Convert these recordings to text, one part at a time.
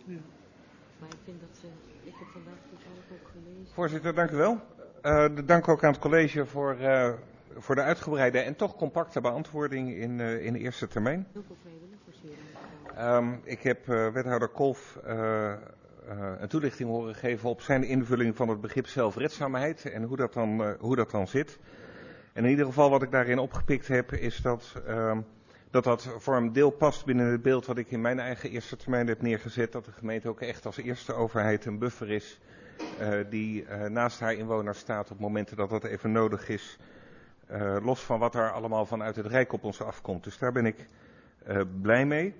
Ja. Maar ik vind dat ik heb vandaag toevallig ook gelezen. Voorzitter, dank u wel. Dank ook aan het college voor de uitgebreide en toch compacte beantwoording in de eerste termijn. Heel veel vrijwilligers hier. Ik heb wethouder Kolff een toelichting horen geven op zijn invulling van het begrip zelfredzaamheid en hoe dat dan zit. En in ieder geval wat ik daarin opgepikt heb is dat voor een deel past binnen het beeld wat ik in mijn eigen eerste termijn heb neergezet. Dat de gemeente ook echt als eerste overheid een buffer is die naast haar inwoners staat op momenten dat dat even nodig is. Los van wat er allemaal vanuit het Rijk op ons afkomt. Dus daar ben ik blij mee.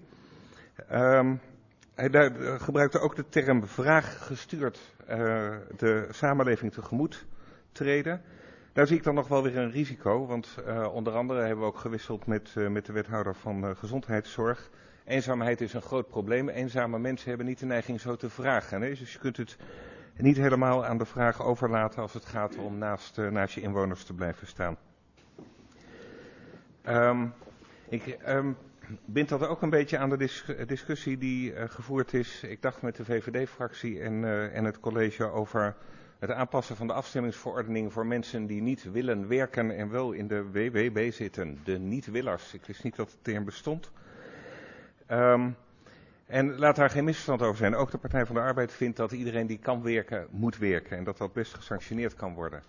Hij gebruikte ook de term vraaggestuurd de samenleving tegemoet treden. Daar zie ik dan nog wel weer een risico, want onder andere hebben we ook gewisseld met de wethouder van gezondheidszorg. Eenzaamheid is een groot probleem. Eenzame mensen hebben niet de neiging zo te vragen. Hè? Dus je kunt het niet helemaal aan de vraag overlaten als het gaat om naast je inwoners te blijven staan. Ik bind dat ook een beetje aan de discussie die gevoerd is, ik dacht met de VVD-fractie en het college over het aanpassen van de afstemmingsverordening voor mensen die niet willen werken en wel in de WWB zitten. De niet-willers. Ik wist niet dat de term bestond. En laat daar geen misverstand over zijn. Ook de Partij van de Arbeid vindt dat iedereen die kan werken, moet werken. En dat dat best gesanctioneerd kan worden.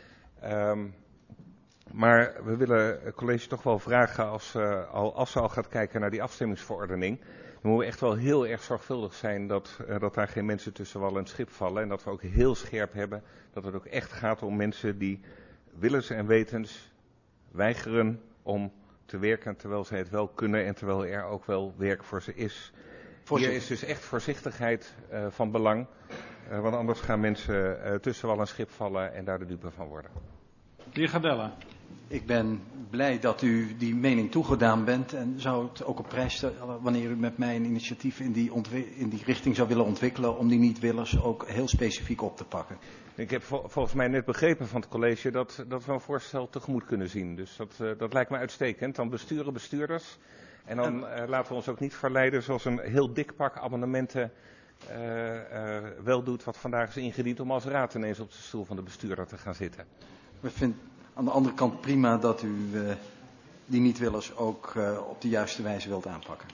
Maar we willen het college toch wel vragen, als ze al gaat kijken naar die afstemmingsverordening, dan moeten we echt wel heel erg zorgvuldig zijn dat daar geen mensen tussen wal en schip vallen. En dat we ook heel scherp hebben dat het ook echt gaat om mensen die willens en wetens weigeren om te werken terwijl ze het wel kunnen en terwijl er ook wel werk voor ze is. Hier is dus echt voorzichtigheid van belang, want anders gaan mensen tussen wal en schip vallen en daar de dupe van worden. De heer Gardella. Ik ben blij dat u die mening toegedaan bent en zou het ook op prijs stellen wanneer u met mij een initiatief in die richting zou willen ontwikkelen om die niet-willers ook heel specifiek op te pakken. Ik heb volgens mij net begrepen van het college dat we een voorstel tegemoet kunnen zien. Dus dat lijkt me uitstekend. Dan bestuurders. En dan laten we ons ook niet verleiden zoals een heel dik pak amendementen wel doet wat vandaag is ingediend om als raad ineens op de stoel van de bestuurder te gaan zitten. We vinden aan de andere kant prima dat u die niet-willers ook op de juiste wijze wilt aanpakken.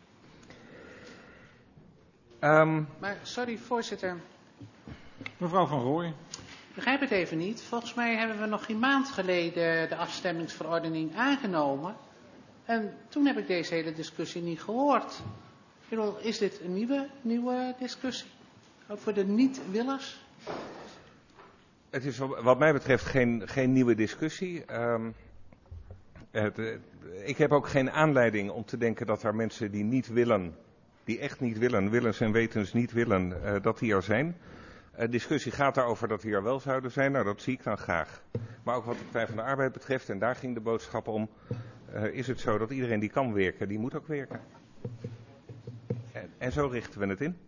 Maar sorry voorzitter. Mevrouw Van Rooij. Ik begrijp het even niet. Volgens mij hebben we nog geen maand geleden de afstemmingsverordening aangenomen. En toen heb ik deze hele discussie niet gehoord. Ik bedoel, is dit een nieuwe discussie? Ook voor de niet-willers? Het is wat mij betreft geen nieuwe discussie. Ik heb ook geen aanleiding om te denken dat er mensen die niet willen, die echt niet willen, willens en wetens niet willen, dat die er zijn. De discussie gaat daarover dat die er wel zouden zijn. Nou, dat zie ik dan graag. Maar ook wat de Partij van de Arbeid betreft, en daar ging de boodschap om, is het zo dat iedereen die kan werken, die moet ook werken. En zo richten we het in.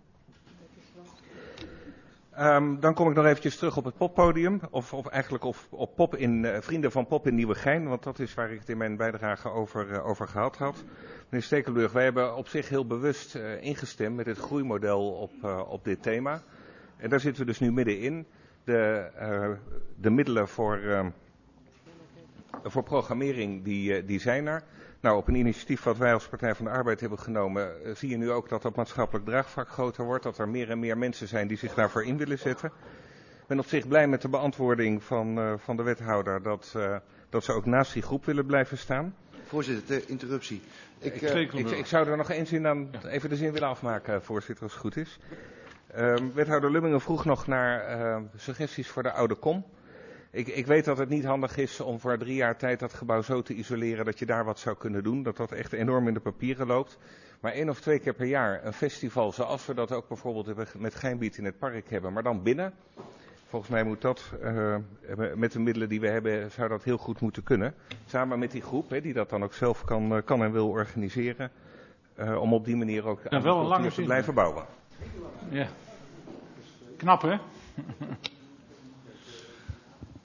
Dan kom ik nog eventjes terug op het poppodium, of eigenlijk op Vrienden van Pop in Nieuwegein, want dat is waar ik het in mijn bijdrage over gehad had. Meneer Stekelenburg, wij hebben op zich heel bewust ingestemd met het groeimodel op dit thema. En daar zitten we dus nu middenin. De middelen voor programmering die zijn er. Nou, op een initiatief wat wij als Partij van de Arbeid hebben genomen, zie je nu ook dat dat maatschappelijk draagvlak groter wordt. Dat er meer en meer mensen zijn die zich daarvoor in willen zetten. Ik ben op zich blij met de beantwoording van de wethouder dat ze ook naast die groep willen blijven staan. Voorzitter, de interruptie. Ik zou er nog één zin aan, even de zin willen afmaken, voorzitter, als het goed is. Wethouder Lummingen vroeg nog naar suggesties voor de oude kom. Ik weet dat het niet handig is om voor 3 jaar tijd dat gebouw zo te isoleren dat je daar wat zou kunnen doen. Dat dat echt enorm in de papieren loopt. Maar 1 of 2 keer per jaar een festival zoals we dat ook bijvoorbeeld met Geinbiet in het park hebben. Maar dan binnen. Volgens mij moet dat, met de middelen die we hebben, zou dat heel goed moeten kunnen. Samen met die groep, die dat dan ook zelf kan en wil organiseren. Om op die manier ook aan de cultuur te blijven bouwen. Ja. Knap, hè?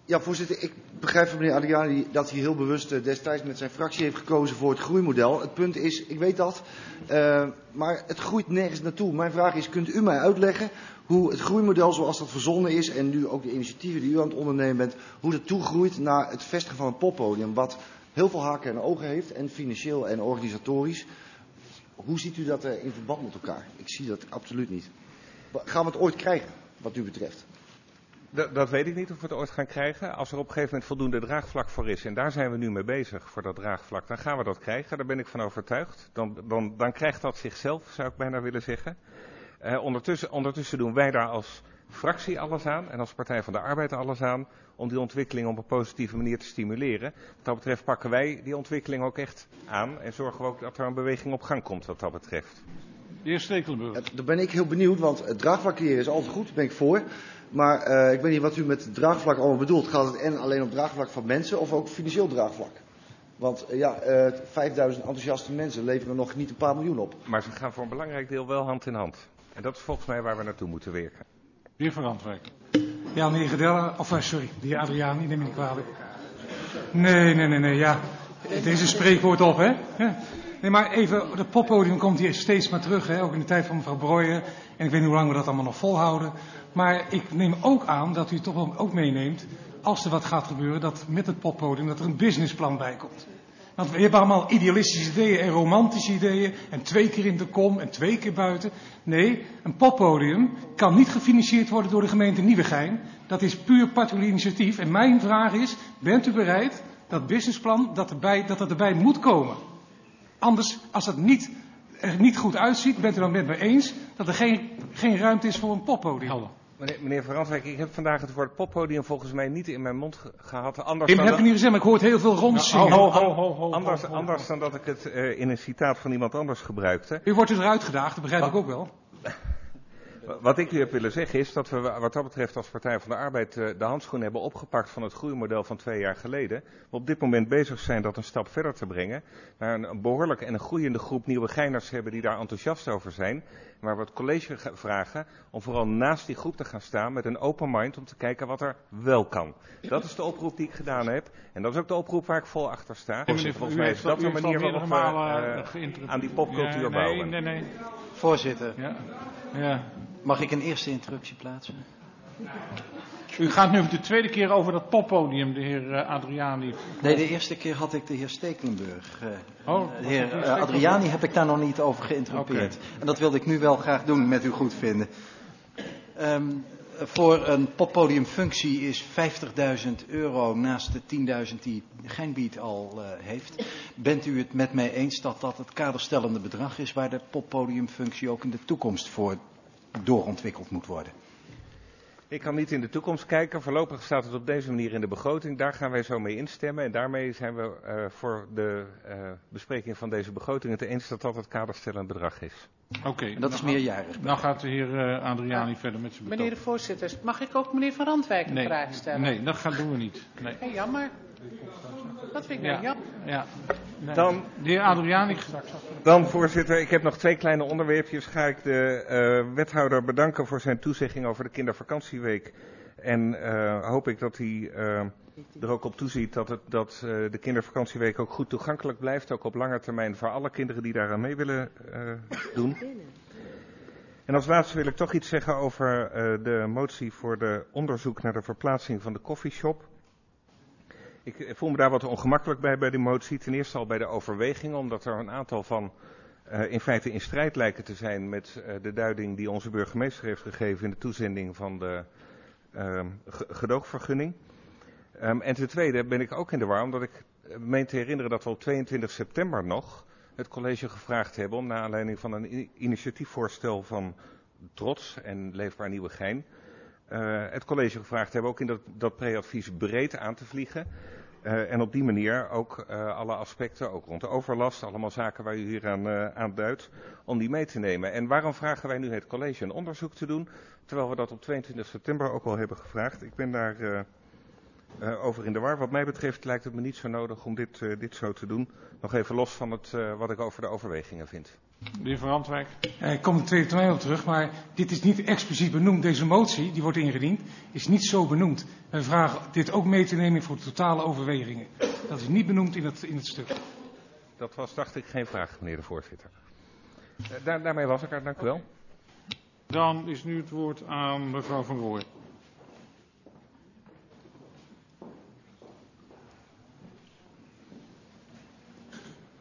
Ja, voorzitter, ik begrijp van meneer Adriani dat hij heel bewust destijds met zijn fractie heeft gekozen voor het groeimodel. Het punt is, ik weet dat, maar het groeit nergens naartoe. Mijn vraag is, kunt u mij uitleggen hoe het groeimodel zoals dat verzonnen is en nu ook de initiatieven die u aan het ondernemen bent, hoe dat toegroeit naar het vestigen van een poppodium wat heel veel haken en ogen heeft en financieel en organisatorisch. Hoe ziet u dat in verband met elkaar? Ik zie dat absoluut niet. Gaan we het ooit krijgen, wat u betreft? Dat weet ik niet of we het ooit gaan krijgen. Als er op een gegeven moment voldoende draagvlak voor is, en daar zijn we nu mee bezig voor dat draagvlak, dan gaan we dat krijgen. Daar ben ik van overtuigd. Dan krijgt dat zichzelf, zou ik bijna willen zeggen. Ondertussen doen wij daar als fractie alles aan en als Partij van de Arbeid alles aan om die ontwikkeling op een positieve manier te stimuleren. Wat dat betreft pakken wij die ontwikkeling ook echt aan en zorgen we ook dat er een beweging op gang komt wat dat betreft. De heer Stekelenburg. Daar ben ik heel benieuwd, want het draagvlak creëren is altijd goed, daar ben ik voor. Maar ik weet niet wat u met draagvlak allemaal bedoelt. Gaat het en alleen op draagvlak van mensen of ook financieel draagvlak? Want 5000 enthousiaste mensen leveren nog niet een paar miljoen op. Maar ze gaan voor een belangrijk deel wel hand in hand. En dat is volgens mij waar we naartoe moeten werken. De heer Van Randwijk. Ja, meneer Gedelle, sorry, de heer Adriani, neem me niet kwalijk. Nee, ja. Er is een spreekwoord op, hè? Nee, maar even, het poppodium komt hier steeds maar terug, hè? Ook in de tijd van mevrouw Breuer. En ik weet niet hoe lang we dat allemaal nog volhouden. Maar ik neem ook aan dat u toch ook meeneemt, als er wat gaat gebeuren, dat met het poppodium dat er een businessplan bij komt. Want we hebben allemaal idealistische ideeën en romantische ideeën. En 2 keer in de kom en 2 keer buiten. Nee, een poppodium kan niet gefinancierd worden door de gemeente Nieuwegein. Dat is puur particulier initiatief. En mijn vraag is, bent u bereid dat businessplan dat erbij moet komen? Anders, als het er niet goed uitziet, bent u dan met me eens dat er geen ruimte is voor een poppodium? Helder. Meneer Van Randwijk, ik heb vandaag het woord poppodium volgens mij niet in mijn mond gehad. Ik heb het niet gezegd, maar ik hoor het heel veel rondzingen. Anders dan dat ik het in een citaat van iemand anders gebruikte. U wordt dus eruit gedaagd, dat begrijp ik ook wel. Wat ik u heb willen zeggen is dat we wat dat betreft als Partij van de Arbeid de handschoen hebben opgepakt van het groeimodel van 2 jaar geleden. We op dit moment bezig zijn dat een stap verder te brengen. Naar een behoorlijke en een groeiende groep Nieuwegeiners hebben die daar enthousiast over zijn. Maar we het college vragen om vooral naast die groep te gaan staan met een open mind om te kijken wat er wel kan. Dat is de oproep die ik gedaan heb. En dat is ook de oproep waar ik vol achter sta. Volgens mij is dat de manier waarop we aan die popcultuur bouwen. Nee. Voorzitter, Ja. mag ik een eerste interruptie plaatsen? U gaat nu de tweede keer over dat poppodium, de heer Adriani. Nee, de eerste keer had ik de heer Stekelenburg. Oh, De heer Adriani heb ik daar nog niet over geïnterrumpeerd. Okay. En dat wilde ik nu wel graag doen, met u goed vinden. Voor een poppodiumfunctie is €50.000 naast de 10.000 die Geinbied al heeft. Bent u het met mij eens dat dat het kaderstellende bedrag is waar de poppodiumfunctie ook in de toekomst voor doorontwikkeld moet worden? Ik kan niet in de toekomst kijken. Voorlopig staat het op deze manier in de begroting. Daar gaan wij zo mee instemmen. En daarmee zijn we voor de bespreking van deze begroting het eens dat dat het kaderstellend bedrag is. Oké. En dat is meerjarig. Nou gaat de heer Adriani verder met zijn betoog. Meneer de voorzitter, mag ik ook meneer Van Randwijk een vraag stellen? Nee, dat doen we niet. Nee. Hey, jammer. Dat vind ik nou jammer. Ja. Nee. Dan, de heer Adriani. Dan, voorzitter, ik heb nog 2 kleine onderwerpjes. Ga ik de wethouder bedanken voor zijn toezegging over de kindervakantieweek. En hoop ik dat hij er ook op toeziet dat de kindervakantieweek ook goed toegankelijk blijft. Ook op lange termijn voor alle kinderen die daaraan mee willen doen. En als laatste wil ik toch iets zeggen over de motie voor de onderzoek naar de verplaatsing van de koffieshop. Ik voel me daar wat ongemakkelijk bij die motie. Ten eerste al bij de overwegingen, omdat er een aantal van in feite in strijd lijken te zijn met de duiding die onze burgemeester heeft gegeven in de toezending van de gedoogvergunning. En ten tweede ben ik ook in de war, omdat ik meen te herinneren dat we op 22 september nog het college gevraagd hebben om naar aanleiding van een initiatiefvoorstel van Trots en Leefbaar Nieuwegein, het college gevraagd hebben ook in dat pre-advies breed aan te vliegen. En op die manier ook alle aspecten, ook rond de overlast, allemaal zaken waar u hier aan duidt, om die mee te nemen. En waarom vragen wij nu het college een onderzoek te doen, terwijl we dat op 22 september ook al hebben gevraagd? Ik ben daar over in de war. Wat mij betreft lijkt het me niet zo nodig om dit zo te doen. Nog even los van wat ik over de overwegingen vind. De heer Van Randwijk. Ik kom de tweede termijn op terug, maar dit is niet expliciet benoemd. Deze motie, die wordt ingediend, is niet zo benoemd. Wij vragen dit ook mee te nemen voor totale overwegingen. Dat is niet benoemd in het stuk. Dat was, dacht ik, geen vraag, meneer de voorzitter. Daarmee was ik er, dank u wel. Dan is nu het woord aan mevrouw Van Rooij.